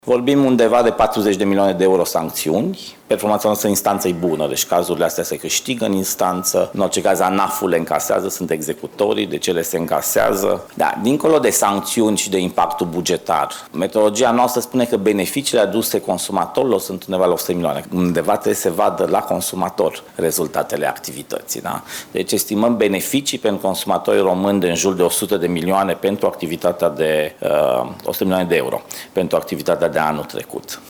Vorbim undeva de 40 de milioane de euro sancțiuni. Performanța noastră în instanță e bună, deci cazurile astea se câștigă în instanță. În orice caz, ANAF-ul le încasează, sunt executorii, de ce le se încasează. Da, dincolo de sancțiuni și de impactul bugetar, metodologia noastră spune că beneficiile aduse consumatorilor sunt undeva la 100 milioane. Undeva trebuie să se vadă la consumator rezultatele activității. Da? Deci estimăm beneficii pentru consumatorii români de în jur de 100 de milioane pentru activitatea de 100 milioane de euro pentru activitatea de anul trecut.